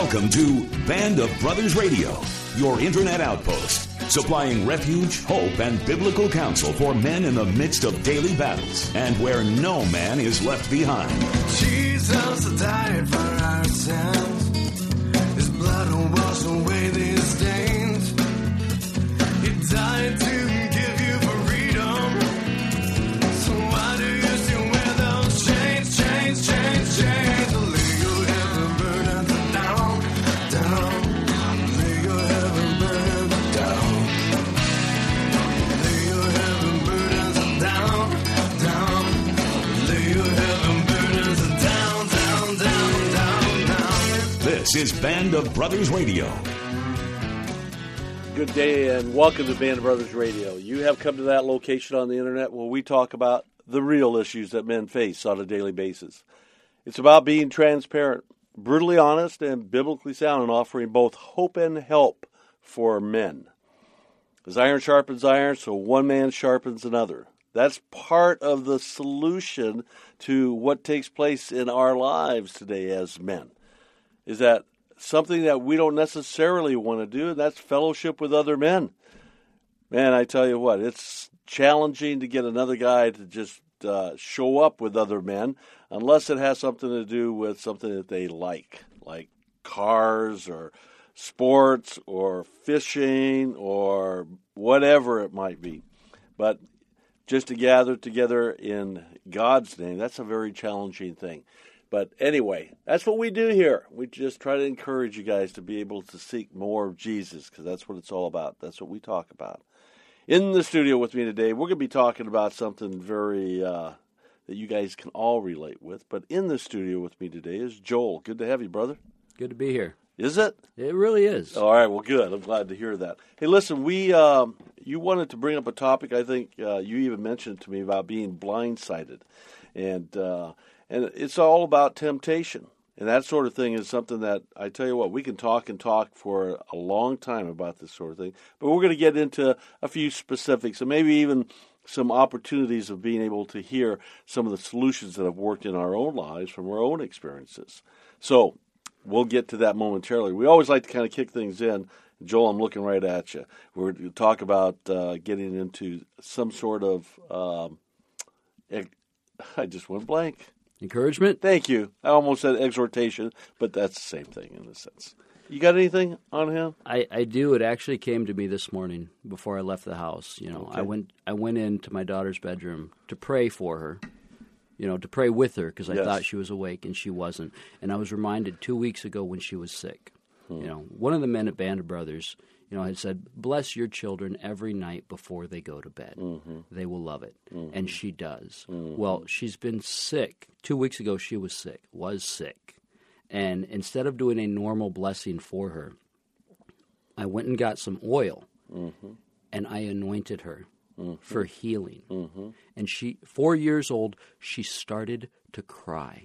Welcome to Band of Brothers Radio, your internet outpost, supplying refuge, hope, and biblical counsel for men in the midst of daily battles and where no man is left behind. Jesus died for our sins. His blood will wash away these stains. He died to give you freedom. So why do you still wear those chains, chains, chains, chains? Lay your heavy burdens down, down. Lay your heavy burdens down. Lay your heavy burdens down, down. Lay your heavy burdens down, down, down, down, down. This is Band of Brothers Radio. Good day and welcome to Band of Brothers Radio. You have come to that location on the internet where we talk about the real issues that men face on a daily basis. It's about being transparent, brutally honest, and biblically sound, and offering both hope and help for men. As iron sharpens iron, so one man sharpens another. That's part of the solution to what takes place in our lives today as men, is that something that we don't necessarily want to do, and that's fellowship with other men. Man, I tell you what, it's challenging to get another guy to just show up with other men unless it has something to do with something that they like cars or sports or fishing or whatever it might be. But just to gather together in God's name, that's a very challenging thing. But anyway, that's what we do here. We just try to encourage you guys to be able to seek more of Jesus, because that's what it's all about. That's what we talk about. In the studio with me today, we're going to be talking about something very that you guys can all relate with. But in the studio with me today is Joel. Good to have you, brother. Good to be here. Is it? It really is. All right, well, good. I'm glad to hear that. Hey, listen, you wanted to bring up a topic, I think you even mentioned to me, about being blindsided. And it's all about temptation. And that sort of thing is something that, I tell you what, we can talk for a long time about this sort of thing. But we're going to get into a few specifics and maybe even some opportunities of being able to hear some of the solutions that have worked in our own lives from our own experiences. So we'll get to that momentarily. We always like to kind of kick things in. Joel, I'm looking right at you. We're going to talk about getting into some sort of, I just went blank. Encouragement? Thank you. I almost said exhortation, but that's the same thing in a sense. You got anything on him? I do. It actually came to me this morning before I left the house. You know, Okay. I went into my daughter's bedroom to pray for her, to pray with her, because I Yes. thought she was awake and she wasn't. And I was reminded 2 weeks ago when she was sick. One of the men at Band of Brothers, had said, bless your children every night before they go to bed. Mm-hmm. They will love it. Mm-hmm. And she does. Mm-hmm. Well, she's been sick. 2 weeks ago, she was sick. And instead of doing a normal blessing for her, I went and got some oil, mm-hmm. and I anointed her mm-hmm. for healing. Mm-hmm. And 4 years old, she started to cry.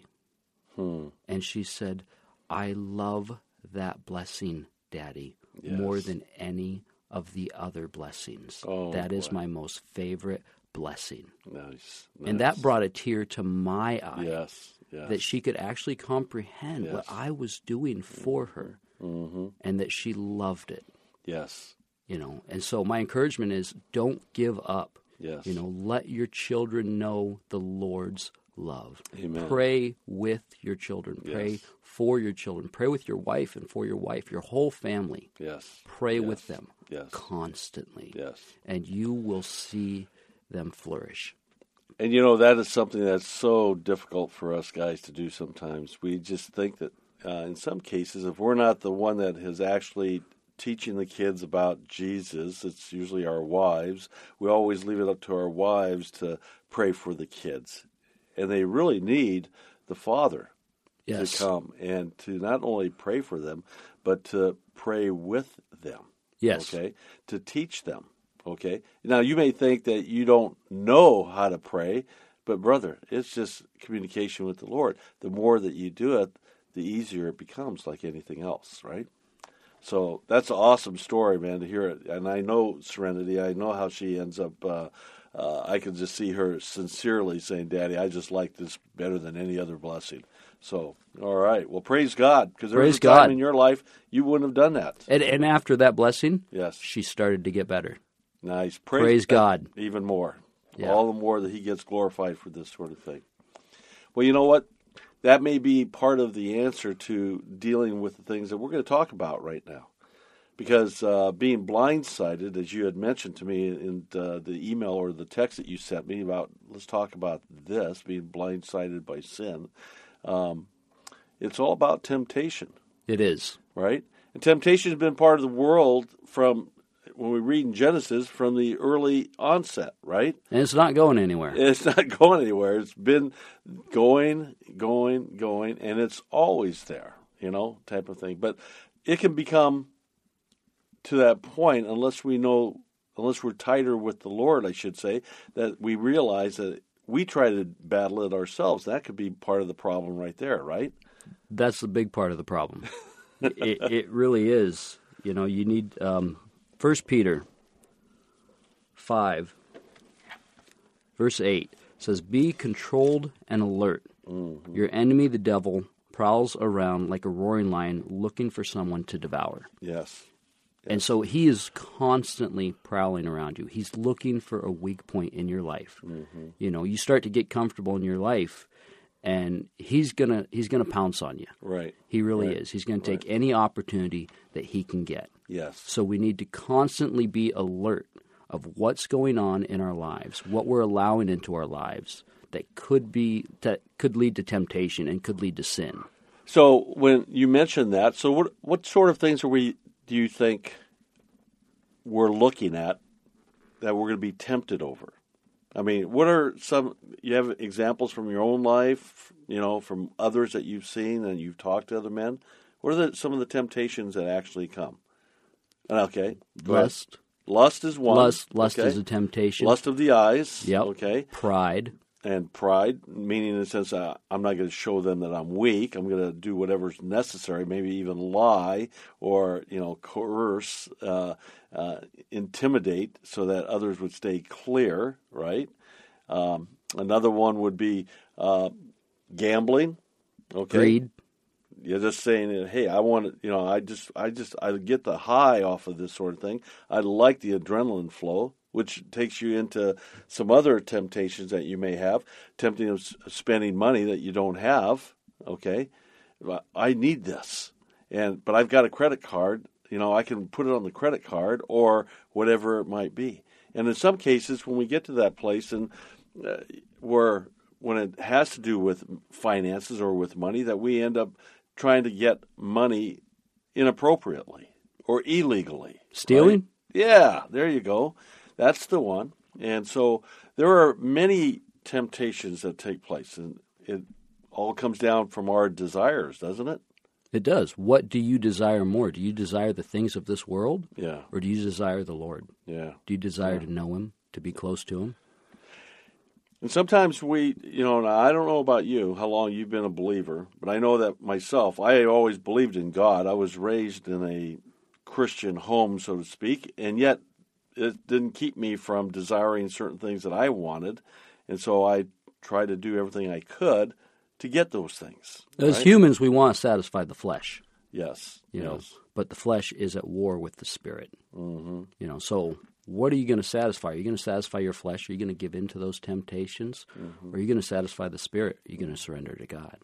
And she said, I love that blessing, Daddy. Yes. More than any of the other blessings. That is my most favorite blessing. Nice. And that brought a tear to my eye. Yes. That she could actually comprehend what I was doing for her, mm-hmm. and that she loved it. Yes. And so my encouragement is, don't give up. Yes. Let your children know the Lord's love. Amen. Pray with your children. Pray Yes. for your children. Pray with your wife and for your wife, your whole family. Yes. Pray Yes. with them Yes. constantly. Yes. And you will see them flourish. And that is something that's so difficult for us guys to do sometimes. We just think that in some cases, if we're not the one that is actually teaching the kids about Jesus, it's usually our wives. We always leave it up to our wives to pray for the kids. And they really need the father to come and to not only pray for them, but to pray with them. Yes. Okay? To teach them. Okay? Now, you may think that you don't know how to pray, but brother, it's just communication with the Lord. The more that you do it, the easier it becomes, like anything else, right? So that's an awesome story, man, to hear it. And I know Serenity. I know how she ends up. I can just see her sincerely saying, Daddy, I just like this better than any other blessing. So, all right. Well, praise God, because there was Praise a time God. in your life you wouldn't have done that. And after that blessing, Yes. she started to get better. Nice. Praise God. Even more. Yeah. All the more that he gets glorified for this sort of thing. Well, you know what? That may be part of the answer to dealing with the things that we're going to talk about right now. Because being blindsided, as you had mentioned to me in the email or the text that you sent me about, let's talk about this, being blindsided by sin, it's all about temptation, It is. right? And temptation has been part of the world from, when we read in Genesis, from the early onset, right? And it's not going anywhere. It's not going anywhere. It's been going, and it's always there, type of thing. But it can become to that point, unless we're tighter with the Lord, I should say, that we realize that we try to battle it ourselves. That could be part of the problem right there, right? That's the big part of the problem. It really is. You need 1 Peter 5, verse 8 says, "Be controlled and alert. Mm-hmm. Your enemy, the devil, prowls around like a roaring lion looking for someone to devour." Yes. And so he is constantly prowling around you. He's looking for a weak point in your life. Mm-hmm. You start to get comfortable in your life, and he's gonna pounce on you. Right. He really is. He's going to take any opportunity that he can get. Yes. So we need to constantly be alert of what's going on in our lives, what we're allowing into our lives that could lead to temptation and could lead to sin. So when you mentioned that, so what sort of things do you think we're looking at that we're going to be tempted over? I mean, what are you have examples from your own life, from others that you've seen and you've talked to other men? What are some of the temptations that actually come? Okay. Lust. Lust is one. Lust is a temptation. Lust of the eyes. Yep. Okay. Pride. And pride, meaning in the sense that I'm not going to show them that I'm weak. I'm going to do whatever's necessary, maybe even lie or, coerce, intimidate so that others would stay clear, right? Another one would be gambling. Okay. Greed. You're just saying, hey, I want to, I get the high off of this sort of thing. I like the adrenaline flow, which takes you into some other temptations that you may have, tempting of spending money that you don't have. Okay, I need this, but I've got a credit card. I can put it on the credit card or whatever it might be. And in some cases, when we get to that place, and when it has to do with finances or with money, that we end up trying to get money inappropriately or illegally. Stealing? Right? Yeah, there you go. That's the one. And so there are many temptations that take place, and it all comes down from our desires, doesn't it? It does. What do you desire more? Do you desire the things of this world? Yeah. Or do you desire the Lord? Yeah. Do you desire to know Him, to be close to Him? And sometimes and I don't know about you, how long you've been a believer, but I know that myself, I always believed in God. I was raised in a Christian home, so to speak, and yet it didn't keep me from desiring certain things that I wanted, and so I tried to do everything I could to get those things. As right? humans, we want to satisfy the flesh. Yes. Yes. But the flesh is at war with the spirit. Mm-hmm. So what are you going to satisfy? Are you going to satisfy your flesh? Are you going to give in to those temptations? Mm-hmm. Or are you going to satisfy the spirit? Are you going to surrender to God?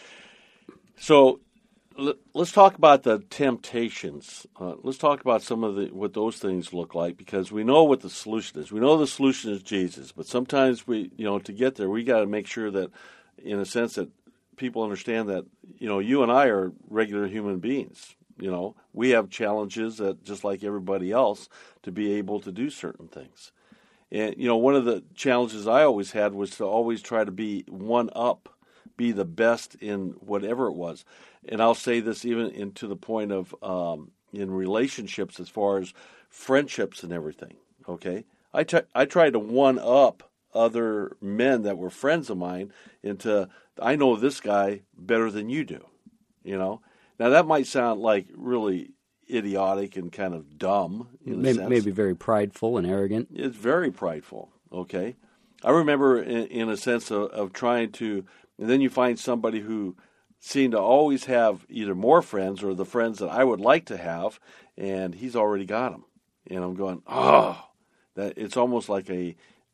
So let's talk about the temptations. Let's talk about some of what those things look like, because we know what the solution is. We know the solution is Jesus, but sometimes to get there, we got to make sure that, in a sense, that people understand that, you and I are regular human beings. We have challenges that, just like everybody else, to be able to do certain things. And, one of the challenges I always had was to always try to be one up, be the best in whatever it was. And I'll say this even to the point of in relationships, as far as friendships and everything, okay? I tried to one up other men that were friends of mine into, I know this guy better than you do, Now, that might sound like really idiotic and kind of dumb in a sense. Maybe very prideful and arrogant. It's very prideful, okay? I remember in a sense of trying to, and then you find somebody who seem to always have either more friends or the friends that I would like to have, and he's already got them. And I'm going, that it's almost like a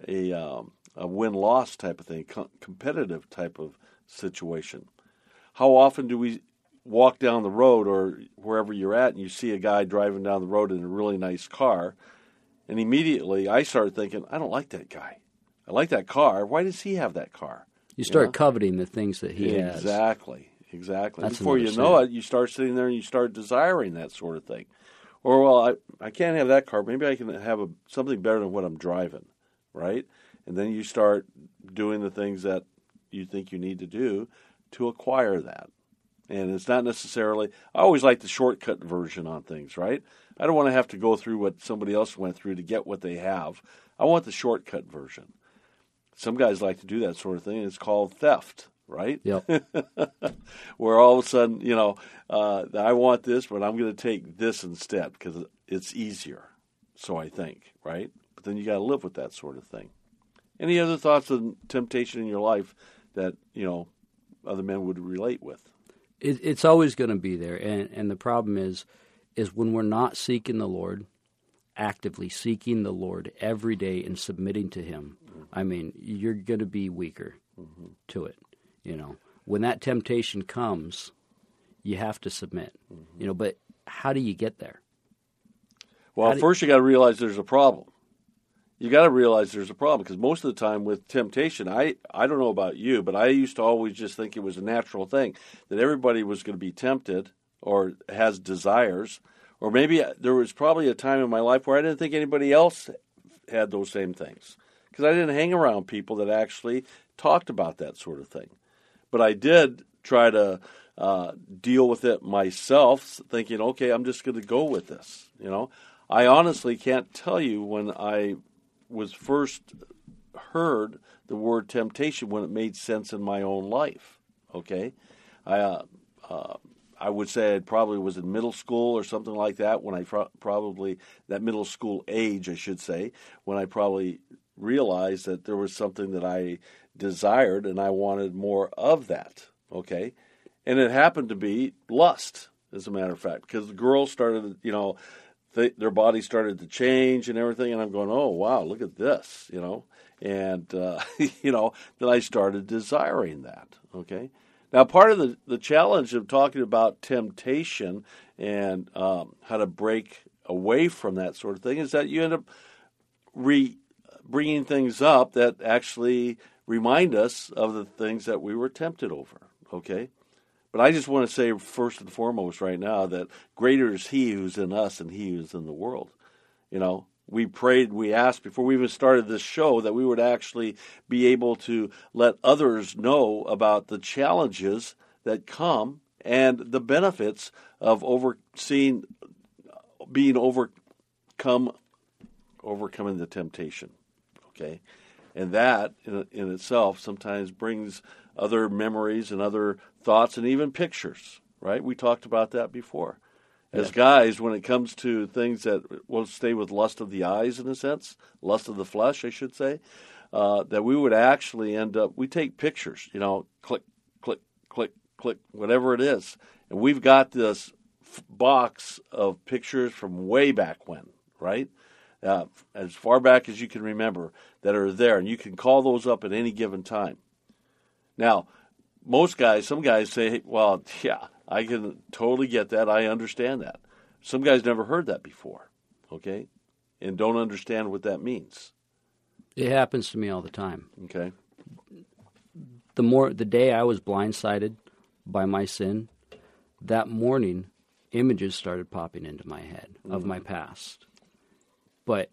win-loss type of thing, competitive type of situation. How often do we walk down the road or wherever you're at and you see a guy driving down the road in a really nice car, and immediately I start thinking, I don't like that guy. I like that car. Why does he have that car? You start coveting the things that he has. Exactly. That's Before you know it, you start sitting there and you start desiring that sort of thing. Or, well, I can't have that car. Maybe I can have something better than what I'm driving, right? And then you start doing the things that you think you need to do to acquire that. And it's not necessarily, I always like the shortcut version on things, right? I don't want to have to go through what somebody else went through to get what they have. I want the shortcut version. Some guys like to do that sort of thing, and it's called theft, right? Yep. Where all of a sudden, I want this, but I'm going to take this instead because it's easier, so I think, right? But then you got to live with that sort of thing. Any other thoughts on temptation in your life that, other men would relate with? It's always going to be there, and the problem is when we're not seeking the Lord, actively seeking the Lord every day and submitting to Him. I mean, you're going to be weaker to it. When that temptation comes, you have to submit. But how do you get there? Well, first you got to realize there's a problem. You got to realize there's a problem because most of the time with temptation, I don't know about you, but I used to always just think it was a natural thing that everybody was going to be tempted or has desires, or maybe there was probably a time in my life where I didn't think anybody else had those same things because I didn't hang around people that actually talked about that sort of thing. But I did try to deal with it myself, thinking, okay, I'm just going to go with this. I honestly can't tell you when I was first heard the word temptation when it made sense in my own life. Okay, I would say I probably was in middle school or something like that when I probably that middle school age, I should say, when I probably realized that there was something that I desired and I wanted more of that. Okay, and it happened to be lust, as a matter of fact, because the girls started, their body started to change and everything, and I'm going, oh, wow, look at this, and, then I started desiring that, okay? Now, part of the challenge of talking about temptation and how to break away from that sort of thing is that you end up bringing things up that actually remind us of the things that we were tempted over, okay? But I just want to say first and foremost right now that greater is He who's in us than he who's in the world. We prayed, we asked before we even started this show that we would actually be able to let others know about the challenges that come and the benefits of overcoming the temptation. Okay? And that in itself sometimes brings other memories and other thoughts and even pictures, right? We talked about that before. As guys, when it comes to things that will stay with lust of the eyes, in a sense, lust of the flesh, I should say, that we would actually end up, we take pictures, click, click, click, click, whatever it is. And we've got this box of pictures from way back when, right? As far back as you can remember that are there. And you can call those up at any given time. Now, some guys say, well, yeah, I can totally get that. I understand that. Some guys never heard that before, okay, and don't understand what that means. It happens to me all the time. Okay. The day I was blindsided by my sin, that morning, images started popping into my head of my past. But,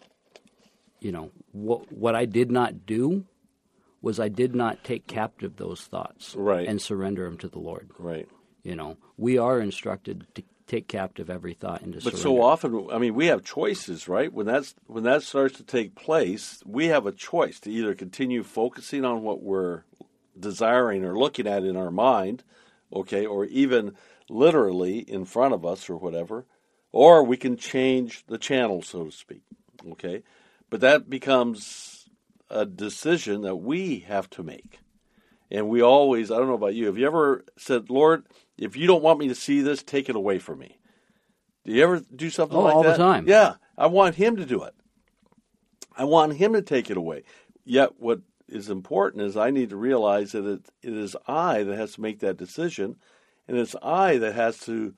what I did not do was I did not take captive those thoughts and surrender them to the Lord. Right. We are instructed to take captive every thought and to surrender. But so often, we have choices, right? When that starts to take place, we have a choice to either continue focusing on what we're desiring or looking at in our mind, okay, or even literally in front of us or whatever, or we can change the channel, so to speak, okay? But that becomes a decision that we have to make. And we always, I don't know about you, have you ever said, Lord, if you don't want me to see this, take it away from me? Do you ever do something like that? All the time. Yeah. I want him to do it. I want him to take it away. Yet what is important is I need to realize that it is I that has to make that decision, and it's I that has to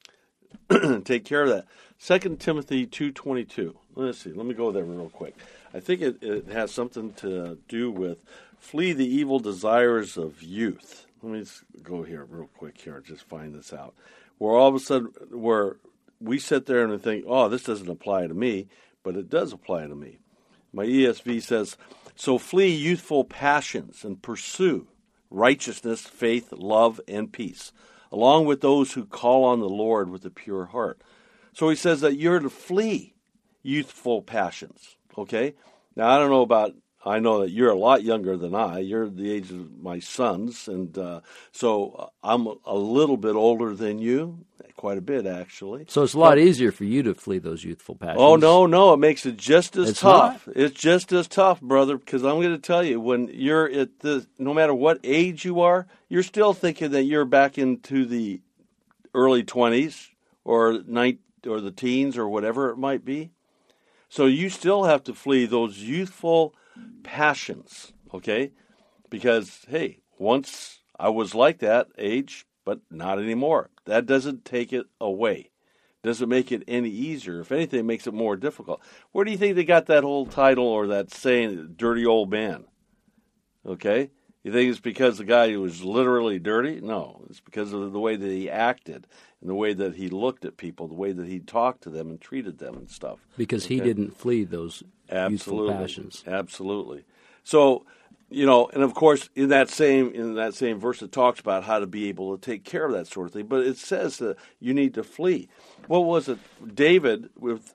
take care of that. 2 Timothy 2:22. Let's see. Let me go there real quick. I think it has something to do with flee the evil desires of youth. Let me just go here real quick here and just find this out. Where all of a sudden, where we sit there and think, oh, this doesn't apply to me, but it does apply to me. My ESV says, so flee youthful passions and pursue righteousness, faith, love, and peace, along with those who call on the Lord with a pure heart. So he says that you're to flee youthful passions, okay? Now, I know that you're a lot younger than I. You're the age of my sons, and so I'm a little bit older than you, quite a bit, actually. So it's a lot easier for you to flee those youthful passions. Oh, no, it makes it just as tough. Not? It's just as tough, brother, because I'm going to tell you, when you're at no matter what age you are, you're still thinking that you're back into the early 20s or the teens or whatever it might be. So you still have to flee those youthful passions, okay? Because, hey, once I was like that age, but not anymore. That doesn't take it away. Doesn't make it any easier. If anything, it makes it more difficult. Where do you think they got that whole title or that saying, dirty old man? Okay? You think it's because the guy was literally dirty? No. It's because of the way that he acted and the way that he looked at people, the way that he talked to them and treated them and stuff. Because he didn't flee those youthful passions. Absolutely. So, and of course, in that same verse, it talks about how to be able to take care of that sort of thing. But it says that you need to flee. What was it? David with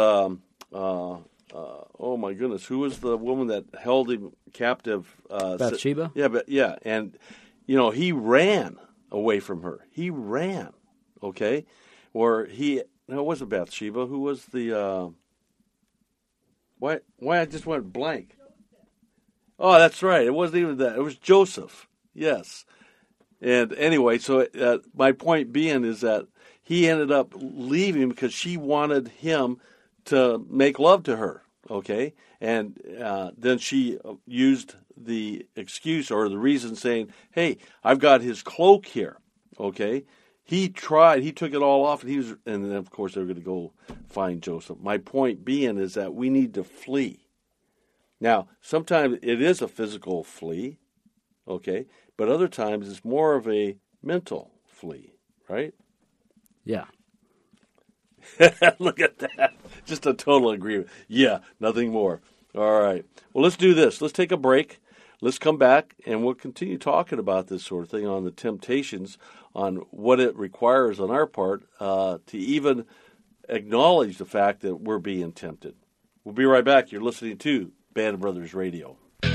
oh my goodness, who was the woman that held him captive? Bathsheba? Yeah, and he ran away from her. He ran, okay? Or it wasn't Bathsheba. Who was the? Why I just went blank? Oh, that's right. It wasn't even that. It was Joseph. Yes. And anyway, so my point being is that he ended up leaving because she wanted him to make love to her, okay? And then she used the excuse or the reason saying, hey, I've got his cloak here, okay? He took it all off, and then, of course, they were going to go find Joseph. My point being is that we need to flee. Now, sometimes it is a physical flee, okay? But other times it's more of a mental flee, right? Yeah. Look at that. Just a total agreement. Yeah, nothing more. All right. Well, let's do this. Let's take a break. Let's come back, and we'll continue talking about this sort of thing on the temptations, on what it requires on our part to even acknowledge the fact that we're being tempted. We'll be right back. You're listening to Band of Brothers Radio.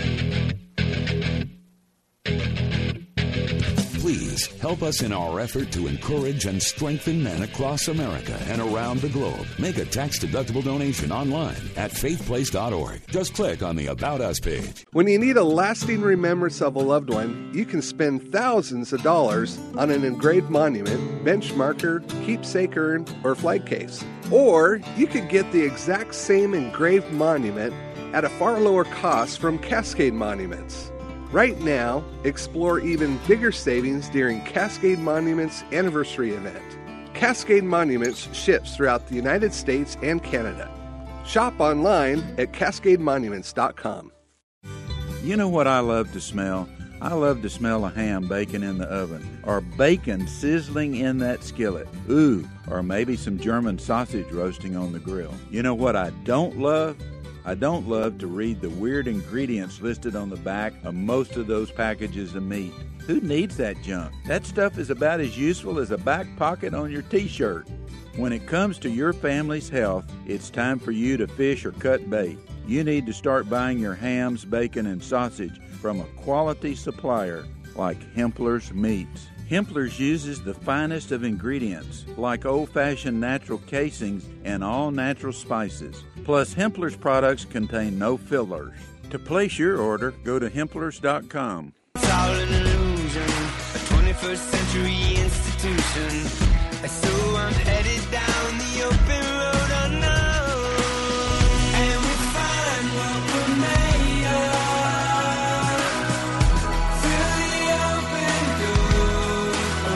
Please help us in our effort to encourage and strengthen men across America and around the globe. Make a tax-deductible donation online at faithplace.org. Just click on the About Us page. When you need a lasting remembrance of a loved one, you can spend thousands of dollars on an engraved monument, bench marker, keepsake urn, or flag case. Or you could get the exact same engraved monument at a far lower cost from Cascade Monuments. Right now, explore even bigger savings during Cascade Monuments anniversary event. Cascade Monuments ships throughout the United States and Canada. Shop online at CascadeMonuments.com. You know what I love to smell? I love to smell a ham baking in the oven, or bacon sizzling in that skillet. Ooh, or maybe some German sausage roasting on the grill. You know what I don't love? I don't love to read the weird ingredients listed on the back of most of those packages of meat. Who needs that junk? That stuff is about as useful as a back pocket on your t-shirt. When it comes to your family's health, it's time for you to fish or cut bait. You need to start buying your hams, bacon, and sausage from a quality supplier like Hempler's Meats. Hempler's uses the finest of ingredients, like old-fashioned natural casings and all-natural spices. Plus, Hempler's products contain no fillers. To place your order, go to Hemplers.com. It's all an illusion, a 21st century institution. So I'm headed down the open road unknown, and we find what we're made of through the open door.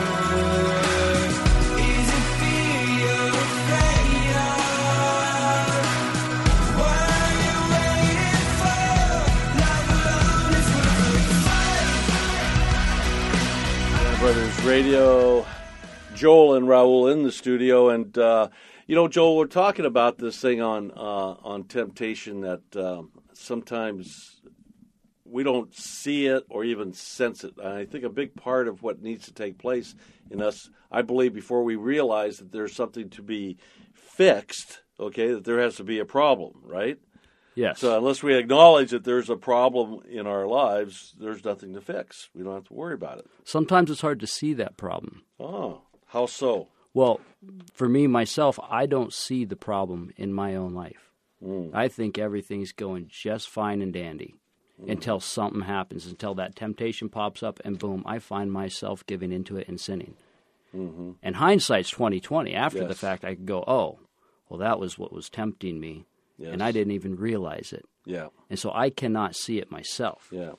Is it fear you're afraid of? What are you waiting for? Love alone is worth the fight. Brothers Radio, Joel and Raul in the studio, and Joel, we're talking about this thing on temptation that sometimes we don't see it or even sense it. And I think a big part of what needs to take place in us, I believe, before we realize that there's something to be fixed, okay, that there has to be a problem, right? Yes. So unless we acknowledge that there's a problem in our lives, there's nothing to fix. We don't have to worry about it. Sometimes it's hard to see that problem. Oh, how so? Well, for me, myself, I don't see the problem in my own life. I think everything's going just fine and dandy until something happens, until that temptation pops up, and boom, I find myself giving into it and sinning. And hindsight's 20/20. After the fact, I could go, oh, well, that was what was tempting me, and I didn't even realize it. Yeah. And so I cannot see it myself. Yeah.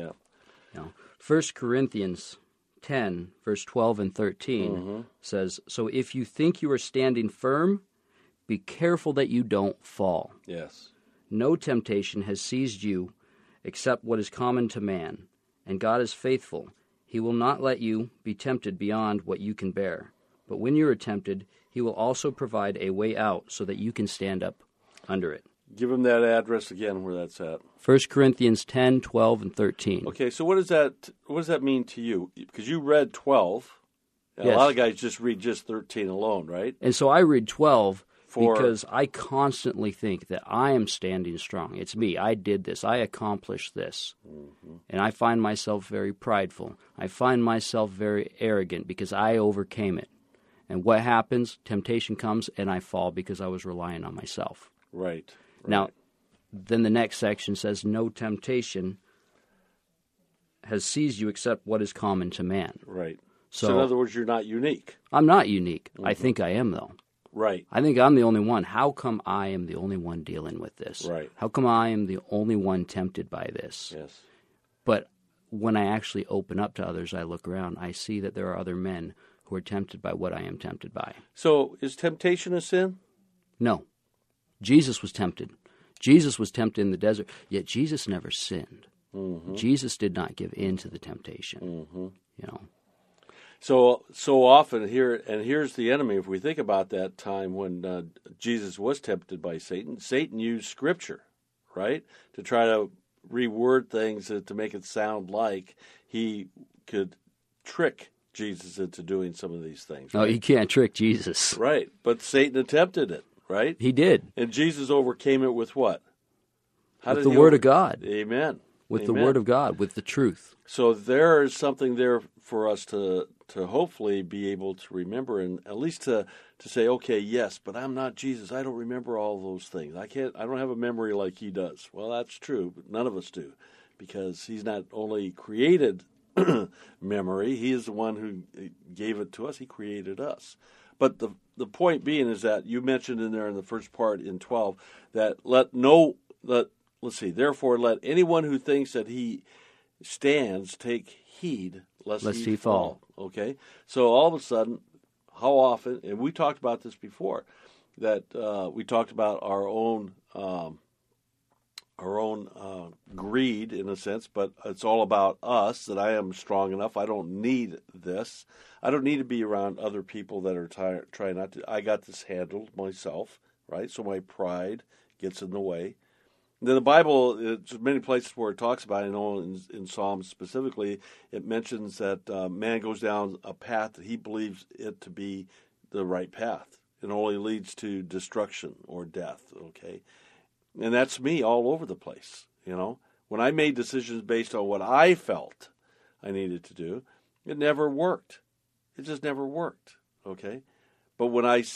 1 Corinthians 10, verse 12 and 13 says, so if you think you are standing firm, be careful that you don't fall. Yes. No temptation has seized you except what is common to man, and God is faithful. He will not let you be tempted beyond what you can bear. But when you are tempted, he will also provide a way out so that you can stand up under it. Give him that address again where that's at. 1 Corinthians 10, 12, and 13. Okay, so what does that mean to you? Because you read 12. And Yes. A lot of guys just read just 13 alone, right? And so I read 12 For- because I constantly think that I am standing strong. It's me. I did this. I accomplished this. And I find myself very prideful. I find myself very arrogant because I overcame it. And what happens? Temptation comes and I fall because I was relying on myself. Right. Now, then the next section says, no temptation has seized you except what is common to man. Right. So So in other words, you're not unique. I'm not unique. I think I am, though. Right. I think I'm the only one. How come I am the only one dealing with this? Right. How come I am the only one tempted by this? Yes. But when I actually open up to others, I look around, I see that there are other men who are tempted by what I am tempted by. So is temptation a sin? No. Jesus was tempted. Jesus was tempted in the desert, yet Jesus never sinned. Jesus did not give in to the temptation. You know. So often here's the enemy. If we think about that time when Jesus was tempted by Satan, Satan used Scripture, right, to try to reword things to make it sound like he could trick Jesus into doing some of these things. No, Right? you can't trick Jesus. Right, but Satan attempted it, right? He did. And Jesus overcame it with what? How With did the he Word of God. Amen. With Amen. the Word of God, with the truth. So there is something there for us to hopefully be able to remember, and at least to say, okay, yes, but I'm not Jesus. I don't remember all those things. I don't have a memory like he does. Well, that's true, but none of us do, because he's not only created memory, he is the one who gave it to us. He created us. But the point being is that you mentioned in there in the first part in 12 that therefore let anyone who thinks that he stands take heed lest he fall. Okay? So all of a sudden, how often, and we talked about this before, that we talked about our own greed in a sense, but it's all about us, that I am strong enough. I don't need this. I don't need to be around other people that are trying not to. I got this handled myself, right? So my pride gets in the way. And then the Bible, there's many places where it talks about it. I know in Psalms specifically, it mentions that man goes down a path that he believes it to be the right path. It only leads to destruction or death, okay? And that's me all over the place, you know. When I made decisions based on what I felt I needed to do, it never worked. It just never worked, okay? But when I seek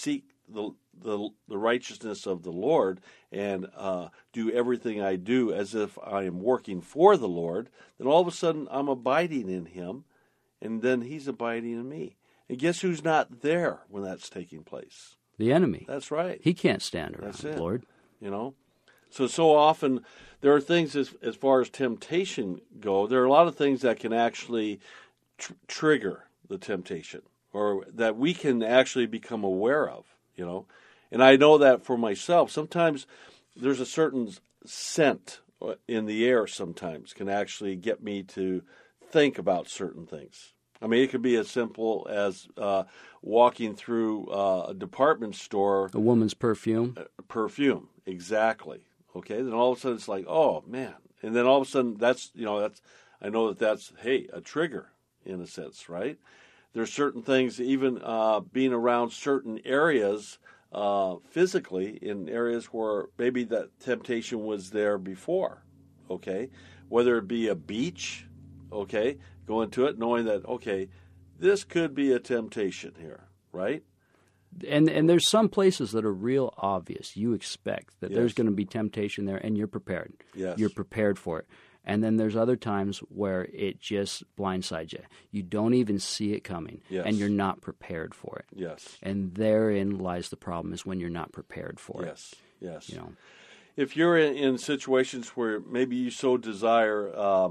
the righteousness of the Lord and do everything I do as if I am working for the Lord, then all of a sudden I'm abiding in Him, and then He's abiding in me. And guess who's not there when that's taking place? The enemy. That's right. He can't stand around, That's it. Lord. You know? So often there are things as far as temptation go, there are a lot of things that can actually trigger the temptation or that we can actually become aware of, you know. And I know that for myself. Sometimes there's a certain scent in the air sometimes can actually get me to think about certain things. I mean, it could be as simple as walking through a department store. A woman's perfume. Perfume, exactly. Okay, then all of a sudden it's like, oh man, and then all of a sudden that's I know that's a trigger in a sense, right? There's certain things, even being around certain areas physically in areas where maybe that temptation was there before. Okay, whether it be a beach, okay, going to it knowing that this could be a temptation here, right? And there's some places that are real obvious. You expect that there's going to be temptation there, and you're prepared. Yes. You're prepared for it. And then there's other times where it just blindsides you. You don't even see it coming, and you're not prepared for it. Yes. And therein lies the problem, is when you're not prepared for it. Yes. You know, if you're in situations where maybe you so desire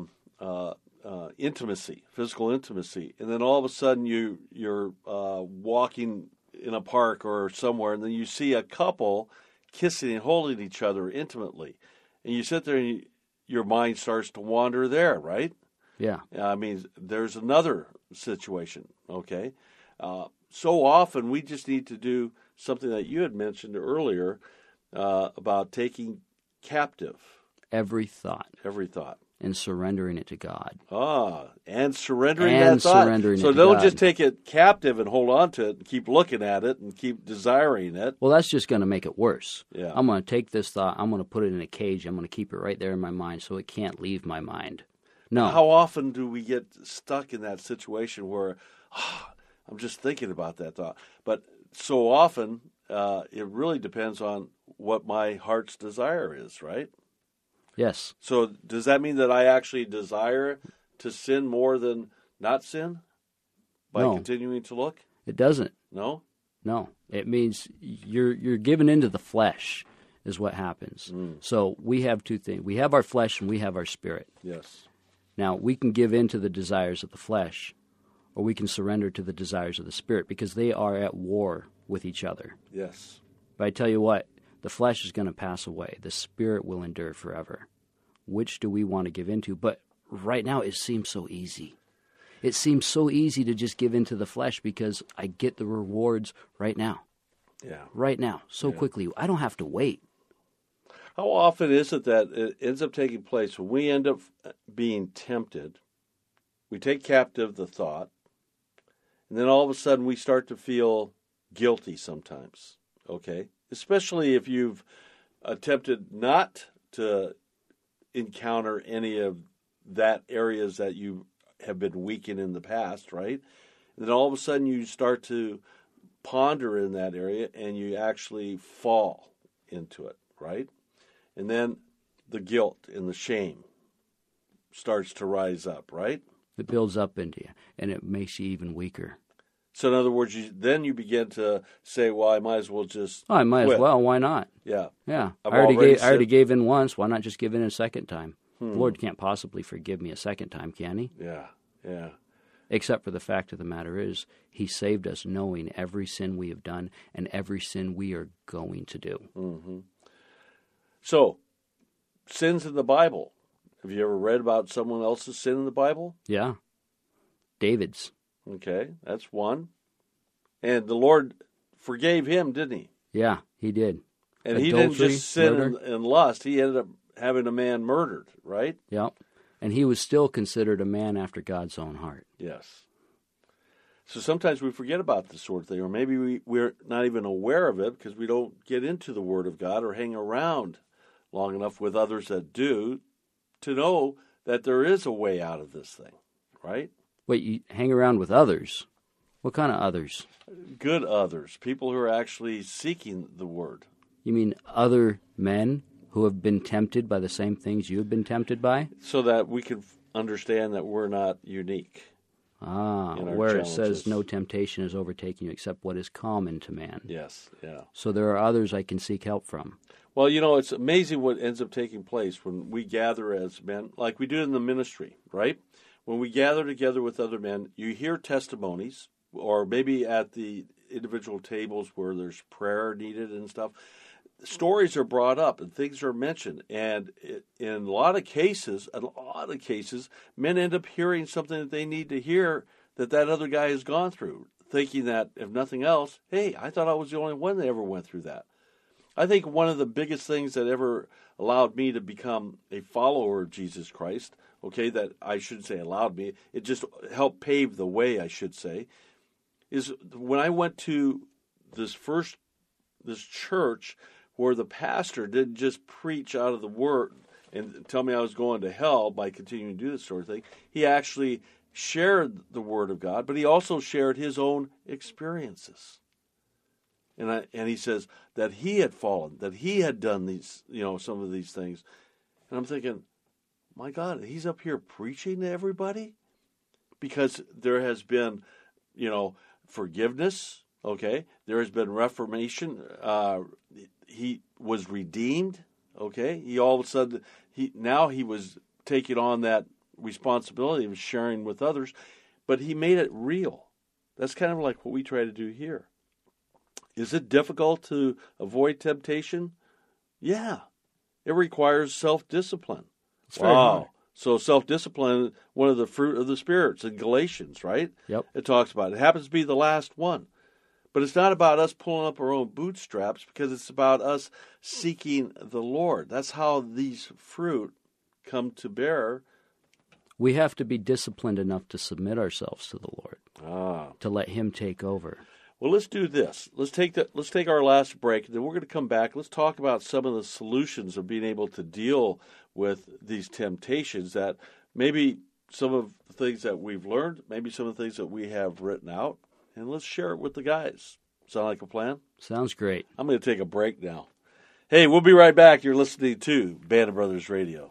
intimacy, physical intimacy, and then all of a sudden you're walking in a park or somewhere, and then you see a couple kissing and holding each other intimately, and you sit there and your mind starts to wander there, right? Yeah. I mean, there's another situation, okay? So often we just need to do something that you had mentioned earlier about taking captive every thought. And surrendering it to God. And surrendering that thought. So don't just take it captive and hold on to it and keep looking at it and keep desiring it. Well, that's just going to make it worse. Yeah. I'm going to take this thought, I'm going to put it in a cage, I'm going to keep it right there in my mind so it can't leave my mind. No. How often do we get stuck in that situation where I'm just thinking about that thought? But so often it really depends on what my heart's desire is, right? Yes. So does that mean that I actually desire to sin more than not sin by continuing to look? It doesn't. No? No. It means you're given into the flesh is what happens. So we have two things. We have our flesh and we have our spirit. Yes. Now, we can give in to the desires of the flesh or we can surrender to the desires of the spirit because they are at war with each other. Yes. But I tell you what, the flesh is going to pass away. The spirit will endure forever. Which do we want to give into? But right now it seems so easy. It seems so easy to just give into the flesh because I get the rewards right now. Yeah. Right now, so quickly. I don't have to wait. How often is it that it ends up taking place when we end up being tempted, we take captive the thought, and then all of a sudden we start to feel guilty sometimes, okay? Especially if you've attempted not to encounter any of that areas that you have been weak in the past, right? And then all of a sudden you start to ponder in that area and you actually fall into it, right? And then the guilt and the shame starts to rise up, right? It builds up into you, and it makes you even weaker. So in other words, then you begin to say, well, I might as well just I might quit. as well. Why not? Yeah. Yeah. I've I already already gave in once. Why not just give in a second time? The Lord can't possibly forgive me a second time, can He? Yeah, yeah. Except for the fact of the matter is, He saved us knowing every sin we have done and every sin we are going to do. Mm-hmm. So, sins in the Bible. Have you ever read about someone else's sin in the Bible? Yeah. David's. Okay, that's one. And the Lord forgave him, didn't He? Yeah, He did. And Adultery, he didn't just sin murder. in lust. He ended up having a man murdered, right? Yeah. And he was still considered a man after God's own heart. Yes. So sometimes we forget about this sort of thing, or maybe we're not even aware of it because we don't get into the Word of God or hang around long enough with others that do to know that there is a way out of this thing, right? Wait, you hang around with others, What kind of others? Good others, people who are actually seeking the Word. You mean other men who have been tempted by the same things you have been tempted by? So that we can understand that we're not unique. Where it says no temptation is overtaking you except what is common to man. Yes, yeah. So there are others I can seek help from. Well, it's amazing what ends up taking place when we gather as men, like we do in the ministry, right? When we gather together with other men, you hear testimonies, or maybe at the individual tables where there's prayer needed and stuff. Stories are brought up and things are mentioned, and in a lot of cases, men end up hearing something that they need to hear that other guy has gone through, thinking that, if nothing else, hey, I thought I was the only one that ever went through that. I think one of the biggest things that ever allowed me to become a follower of Jesus Christ, that I shouldn't say allowed me, it just helped pave the way, I should say, is when I went to this church where the pastor didn't just preach out of the Word and tell me I was going to hell by continuing to do this sort of thing. He actually shared the Word of God, but he also shared his own experiences. And he says that he had fallen, that he had done these, some of these things. And I'm thinking, my God, he's up here preaching to everybody? Because there has been, forgiveness, okay? There has been reformation. He was redeemed, okay? He all of a sudden, he was taking on that responsibility of sharing with others, but he made it real. That's kind of like what we try to do here. Is it difficult to avoid temptation? Yeah. It requires self-discipline. Wow. So self-discipline, one of the fruit of the spirits in Galatians, right? Yep. It talks about it. It happens to be the last one. But it's not about us pulling up our own bootstraps, because it's about us seeking the Lord. That's how these fruit come to bear. We have to be disciplined enough to submit ourselves to the Lord, to let Him take over. Well, let's do this. Let's take our last break, and then we're going to come back. Let's talk about some of the solutions of being able to deal with these temptations, that maybe some of the things that we've learned, maybe some of the things that we have written out, and let's share it with the guys. Sound like a plan? Sounds great. I'm going to take a break now. Hey, we'll be right back. You're listening to Band of Brothers Radio.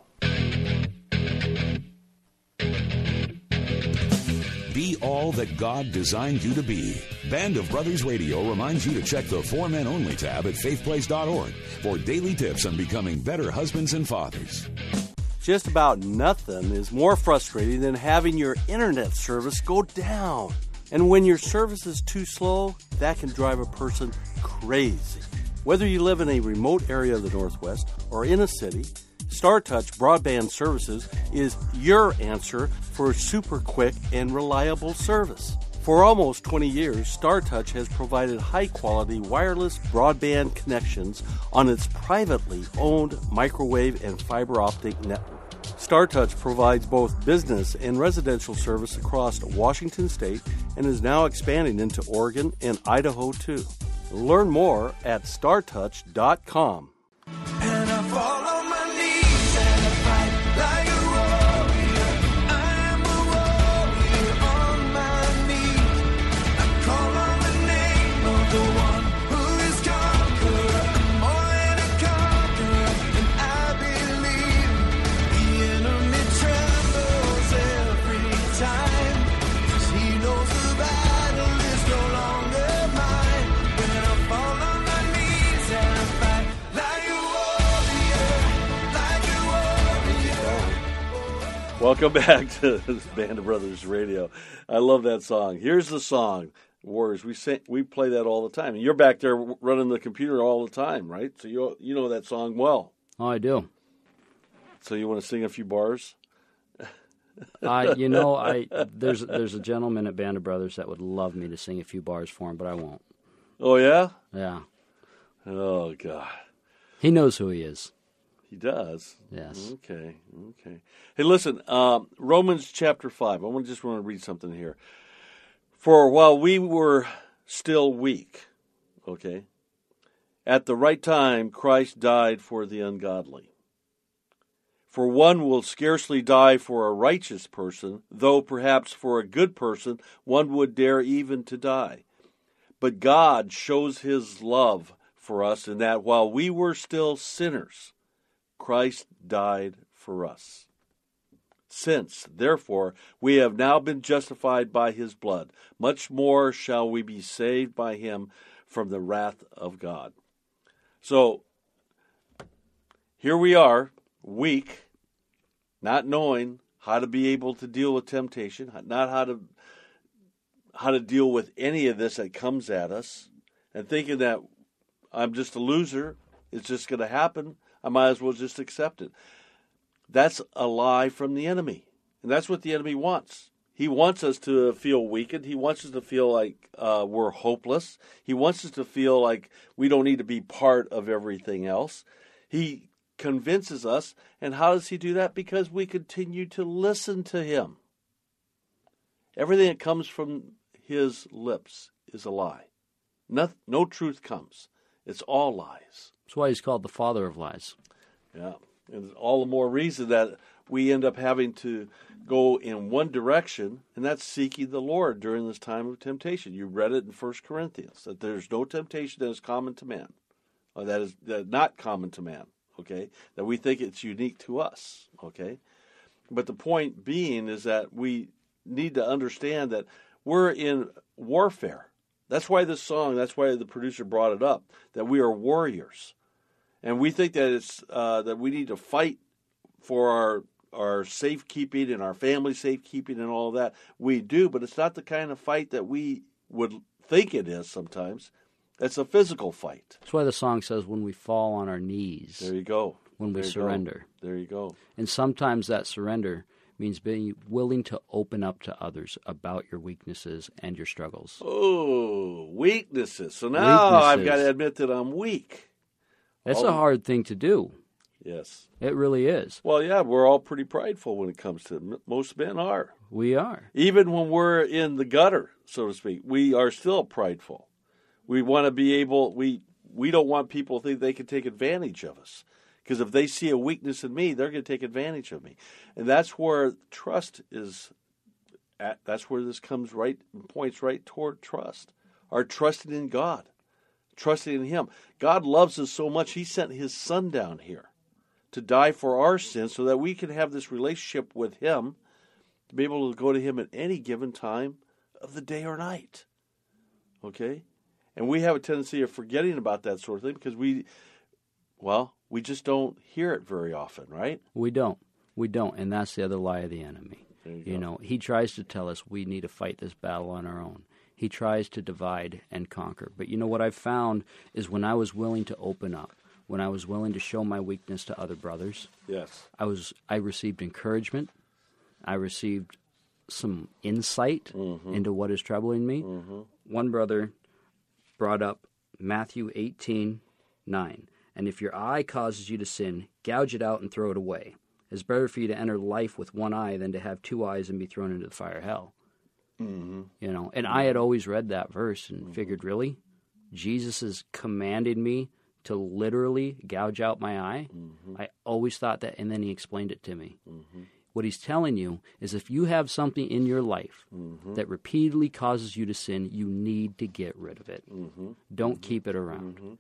Be all that God designed you to be. Band of Brothers Radio reminds you to check the For Men Only tab at faithplace.org for daily tips on becoming better husbands and fathers. Just about nothing is more frustrating than having your internet service go down. And when your service is too slow, that can drive a person crazy. Whether you live in a remote area of the Northwest or in a city, StarTouch Broadband Services is your answer for super quick and reliable service. For almost 20 years, StarTouch has provided high-quality wireless broadband connections on its privately owned microwave and fiber optic network. StarTouch provides both business and residential service across Washington State and is now expanding into Oregon and Idaho too. Learn more at StarTouch.com. And I fall on my knees and I fight like a warrior. I'm a warrior on my knees. I call on the name of the one who is conqueror, more than a conqueror, and I believe the enemy trembles every time, 'cause he knows the battle is no longer mine. When I fall on my knees and I fight like a Welcome back to Band of Brothers Radio. I love that song. Here's the song, Warriors. We play that all the time. And you're back there running the computer all the time, right? So you know that song well. Oh, I do. So you want to sing a few bars? There's a gentleman at Band of Brothers that would love me to sing a few bars for him, but I won't. Oh, yeah? Yeah. Oh, God. He knows who he is. He does? Yes. Okay. Hey, listen, Romans chapter 5. I just want to read something here. For while we were still weak, okay, at the right time Christ died for the ungodly. For one will scarcely die for a righteous person, though perhaps for a good person one would dare even to die. But God shows his love for us in that while we were still sinners, Christ died for us. Since, therefore, we have now been justified by his blood, much more shall we be saved by him from the wrath of God. So, here we are, weak, not knowing how to be able to deal with temptation, not how to deal with any of this that comes at us, and thinking that I'm just a loser, it's just going to happen, I might as well just accept it. That's a lie from the enemy, and that's what the enemy wants. He wants us to feel weakened. He wants us to feel like we're hopeless. He wants us to feel like we don't need to be part of everything else. He convinces us, and how does he do that? Because we continue to listen to him. Everything that comes from his lips is a lie. No truth comes. It's all lies. That's why he's called the father of lies. Yeah, and all the more reason that we end up having to go in one direction, and that's seeking the Lord during this time of temptation. You read it in 1 Corinthians, that there's no temptation that is common to man, or that is not common to man, okay? That we think it's unique to us, okay? But the point being is that we need to understand that we're in warfare. That's why this song, that's why the producer brought it up, that we are warriors. And we think that it's that we need to fight for our safekeeping and our family safekeeping and all of that. We do, but it's not the kind of fight that we would think it is sometimes. It's a physical fight. That's why the song says when we fall on our knees. There you go. When we surrender. There you go. And sometimes that surrender means being willing to open up to others about your weaknesses and your struggles. Oh, weaknesses. So now I've got to admit that I'm weak. That's a hard thing to do. Yes. It really is. Well, yeah, we're all pretty prideful when it comes to it. Most men are. We are. Even when we're in the gutter, so to speak, we are still prideful. We want to be able, we don't want people to think they can take advantage of us. Because if they see a weakness in me, they're going to take advantage of me. And that's where trust is at. That's where this comes right, points right toward trust. Our trusting in God. Trusting in him. God loves us so much, he sent his son down here to die for our sins so that we can have this relationship with him, to be able to go to him at any given time of the day or night. Okay? And we have a tendency of forgetting about that sort of thing because we just don't hear it very often, right? We don't. And that's the other lie of the enemy. You know, he tries to tell us we need to fight this battle on our own. He tries to divide and conquer. But you know what I've found is when I was willing to open up, when I was willing to show my weakness to other brothers, yes, I received encouragement. I received some insight into what is troubling me. One brother brought up Matthew 18:9. And if your eye causes you to sin, gouge it out and throw it away. It's better for you to enter life with one eye than to have two eyes and be thrown into the fire of hell. You know, and I had always read that verse and figured, really? Jesus is commanding me to literally gouge out my eye? I always thought that, and then he explained it to me. What he's telling you is if you have something in your life that repeatedly causes you to sin, you need to get rid of it. Don't keep it around.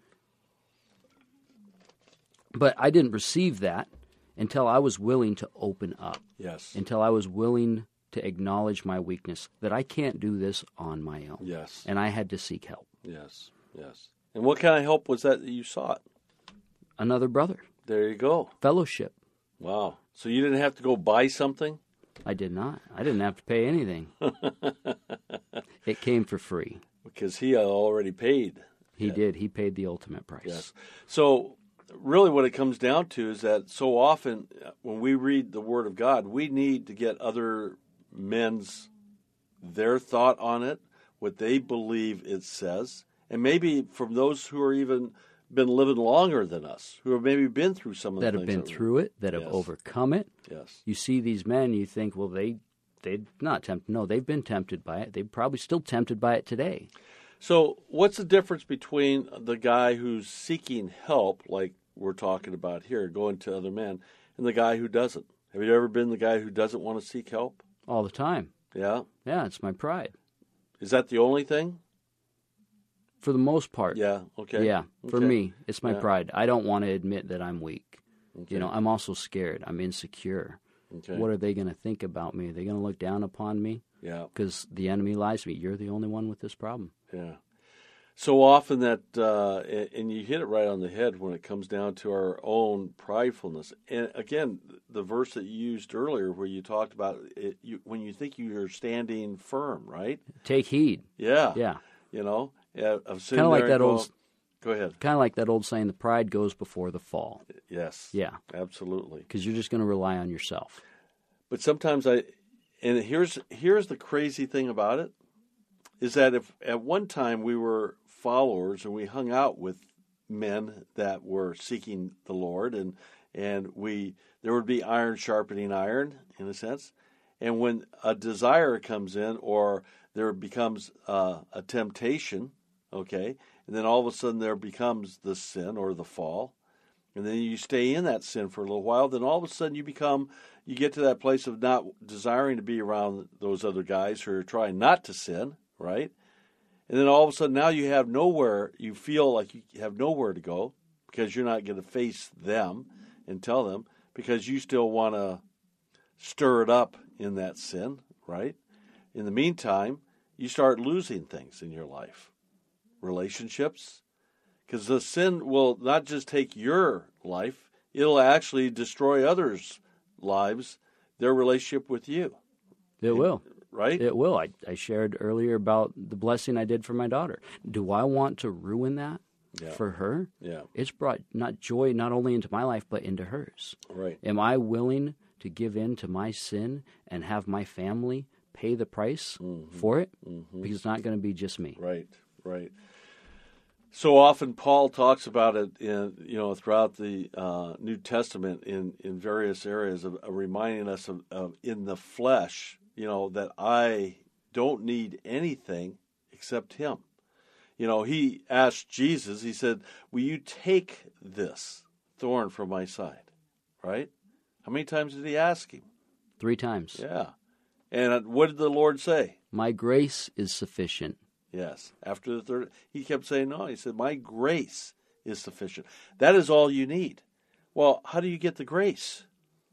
But I didn't receive that until I was willing to open up. Yes. Until I was willing to acknowledge my weakness, that I can't do this on my own. Yes. And I had to seek help. Yes. Yes. And what kind of help was that you sought? Another brother. There you go. Fellowship. Wow. So you didn't have to go buy something? I did not. I didn't have to pay anything. It came for free. Because he had already paid. He did. He paid the ultimate price. Yes. So really what it comes down to is that so often when we read the Word of God, we need to get other their thought on it, what they believe it says, and maybe from those who are even been living longer than us, who have maybe been through some of the that things. Have been through it, that have overcome it. Yes. You see these men, you think, well, they've not tempted. No, they've been tempted by it. They're probably still tempted by it today. So what's the difference between the guy who's seeking help, like we're talking about here, going to other men, and the guy who doesn't. Have you ever been the guy who doesn't want to seek help? All the time. Yeah? Yeah, it's my pride. Is that the only thing? For the most part. Yeah, okay. Yeah, for Okay. me, it's my Yeah. pride. I don't want to admit that I'm weak. Okay. You know, I'm also scared. I'm insecure. Okay. What are they going to think about me? Are they going to look down upon me? Yeah, Because the enemy lies to me. You're the only one with this problem. yeah. So often that, and you hit it right on the head when it comes down to our own pridefulness. And again, the verse that you used earlier where you talked about it, when you think you're standing firm, right? Take heed. Yeah. Yeah. You know, of sitting Kind of like there that and old, Go ahead. kind of like that old saying, the pride goes before the fall. Yes. Yeah. Absolutely. Because you're just going to rely on yourself. But sometimes and here's the crazy thing about it, is that if at one time we were followers and we hung out with men that were seeking the Lord, and there would be iron sharpening iron in a sense, and when a desire comes in or there becomes a temptation, okay, and then all of a sudden there becomes the sin or the fall, and then you stay in that sin for a little while, then all of a sudden you get to that place of not desiring to be around those other guys who are trying not to sin, right? And then all of a sudden now you feel like you have nowhere to go because you're not going to face them and tell them because you still want to stir it up in that sin, right? In the meantime, you start losing things in your life, relationships, because the sin will not just take your life, it'll actually destroy others' lives, their relationship with you. It will. Right? It will. I shared earlier about the blessing I did for my daughter. Do I want to ruin that for her? Yeah. It's brought not joy not only into my life, but into hers. Right. Am I willing to give in to my sin and have my family pay the price for it? Mm-hmm. Because it's not going to be just me. Right, right. So often Paul talks about it throughout the New Testament in various areas of reminding us of in the flesh, that I don't need anything except him. He asked Jesus, he said, will you take this thorn from my side? Right? How many times did he ask him? 3 times. Yeah. And what did the Lord say? My grace is sufficient. Yes. After the third, he kept saying no. He said, my grace is sufficient. That is all you need. Well, how do you get the grace?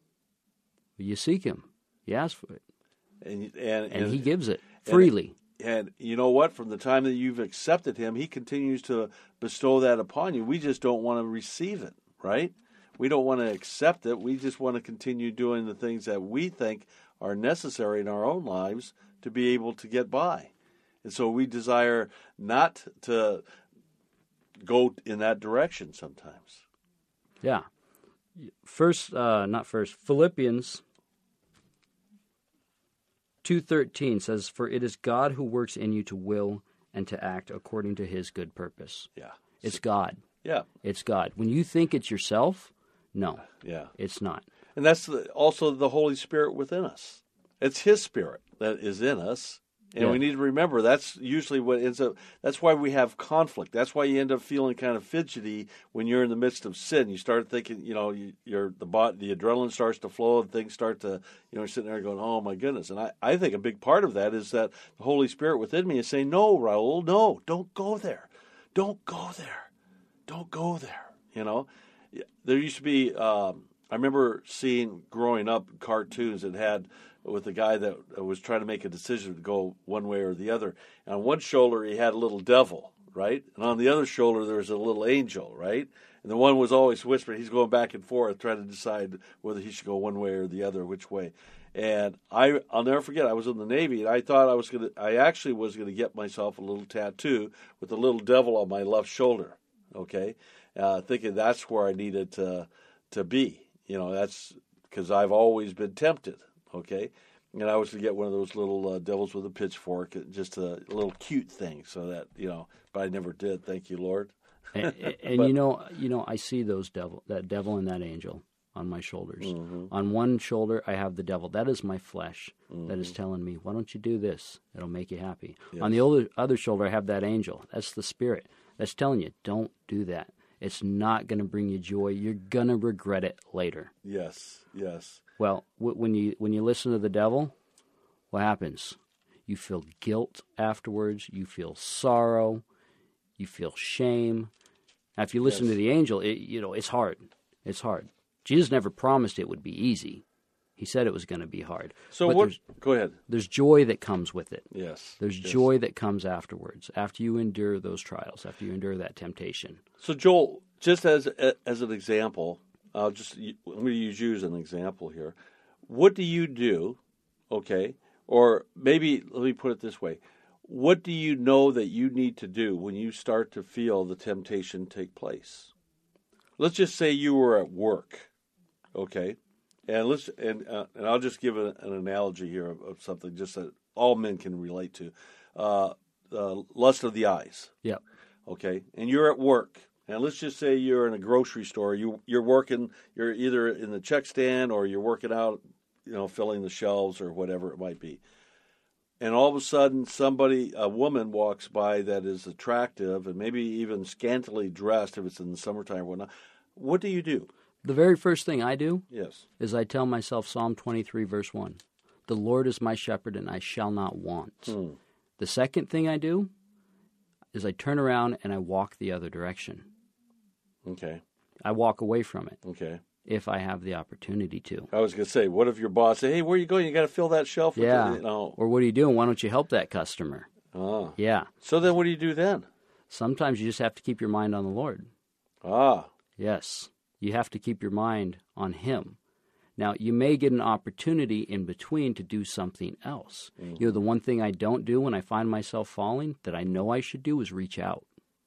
You seek him. You ask for it. And he gives it freely. And you know what? From the time that you've accepted him, he continues to bestow that upon you. We just don't want to receive it, right? We don't want to accept it. We just want to continue doing the things that we think are necessary in our own lives to be able to get by. And so we desire not to go in that direction sometimes. Yeah. Philippians 2:13 says, for it is God who works in you to will and to act according to his good purpose. Yeah. It's God. Yeah. It's God. When you think it's yourself, no. Yeah. It's not. And that's also the Holy Spirit within us. It's his Spirit that is in us. And we need to remember that's usually what ends up, that's why we have conflict. That's why you end up feeling kind of fidgety when you're in the midst of sin. You start thinking, the adrenaline starts to flow and things start to, you're sitting there going, oh my goodness. And I think a big part of that is that the Holy Spirit within me is saying, no, Raul, no, don't go there. Don't go there. Don't go there. There used to be, I remember seeing growing up cartoons that had, with a guy that was trying to make a decision to go one way or the other. And on one shoulder, he had a little devil, right? And on the other shoulder, there was a little angel, right? And the one was always whispering. He's going back and forth, trying to decide whether he should go one way or the other, which way. And I'll never forget, I was in the Navy, and I thought I actually was going to get myself a little tattoo with a little devil on my left shoulder, okay? Thinking that's where I needed to be. That's because I've always been tempted. Okay, and I was to get one of those little devils with a pitchfork, just a little cute thing, so that but I never did. Thank you, Lord. And I see that devil and that angel on my shoulders. Mm-hmm. On one shoulder, I have the devil. That is my flesh that is telling me, why don't you do this? It'll make you happy. Yes. On the other shoulder, I have that angel. That's the Spirit. That's telling you, don't do that. It's not going to bring you joy. You're going to regret it later. Yes, yes. Well, when you listen to the devil, what happens? You feel guilt afterwards. You feel sorrow. You feel shame. Now, if you listen to the angel, it's hard. It's hard. Jesus never promised it would be easy. He said it was going to be hard. So go ahead. There's joy that comes with it. Yes. There's joy that comes afterwards, after you endure those trials, after you endure that temptation. So, Joel, just as an example, I'm going to use you as an example here. What do you do, okay, or maybe let me put it this way. What do you know that you need to do when you start to feel the temptation take place? Let's just say you were at work, okay? And I'll just give an analogy here of something just that all men can relate to. The lust of the eyes. Yep. Okay? And you're at work. And let's just say you're in a grocery store. You're working, you're either in the check stand or you're working out, filling the shelves or whatever it might be. And all of a sudden a woman walks by that is attractive and maybe even scantily dressed if it's in the summertime or whatnot. What do you do? The very first thing I do Yes. is I tell myself Psalm 23, verse 1. The Lord is my shepherd, and I shall not want. The second thing I do is I turn around and I walk the other direction. Okay. I walk away from it Okay. if I have the opportunity to. I was going to say, what if your boss say, hey, where are you going? You got to fill that shelf. With Yeah. No. Or what are you doing? Why don't you help that customer? Ah. Yeah. So then what do you do then? Sometimes you just have to keep your mind on the Lord. Ah. Yes. You have to keep your mind on Him. Now, you may get an opportunity in between to do something else. The one thing I don't do when I find myself falling that I know I should do is reach out.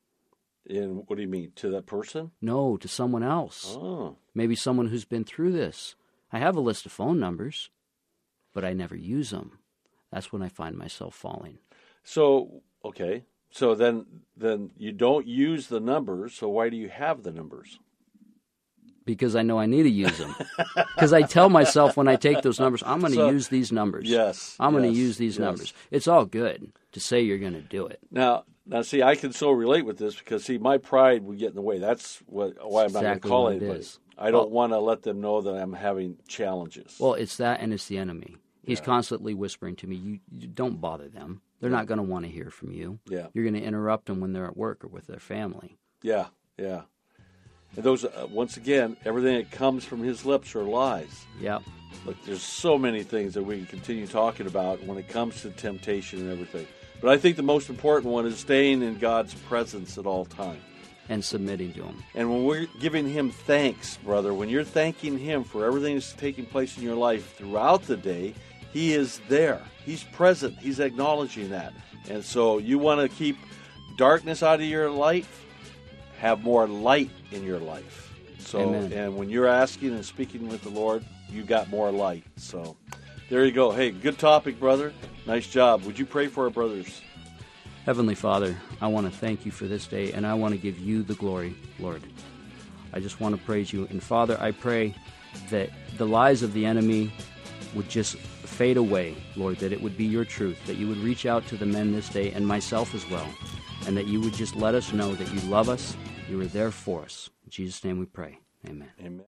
And what do you mean? To that person? No, to someone else. Oh. Maybe someone who's been through this. I have a list of phone numbers, but I never use them. That's when I find myself falling. So, okay. So then you don't use the numbers, so why do you have the numbers? Because I know I need to use them. Because I tell myself when I take those numbers, I'm going to use these numbers. Yes. I'm going to use these numbers. It's all good to say you're going to do it. Now, see, I can so relate with this because, my pride would get in the way. That's why I'm not going to call anybody. I don't want to let them know that I'm having challenges. Well, it's that and it's the enemy. He's constantly whispering to me, you don't bother them. They're not going to want to hear from you. Yeah. You're going to interrupt them when they're at work or with their family. Yeah, yeah. And those, once again, everything that comes from his lips are lies. Yep. Look, there's so many things that we can continue talking about when it comes to temptation and everything. But I think the most important one is staying in God's presence at all times. And submitting to Him. And when we're giving Him thanks, brother, when you're thanking Him for everything that's taking place in your life throughout the day, He is there. He's present. He's acknowledging that. And so you want to keep darkness out of your life, have more light in your life. So, Amen. And when you're asking and speaking with the Lord, you got more light. So there you go. Hey, good topic, brother. Nice job. Would you pray for our brothers? Heavenly Father, I want to thank you for this day, and I want to give you the glory, Lord. I just want to praise you. And Father, I pray that the lies of the enemy would just fade away, Lord, that it would be your truth, that you would reach out to the men this day, and myself as well, and that you would just let us know that you love us, you are there for us. In Jesus' name we pray. Amen. Amen.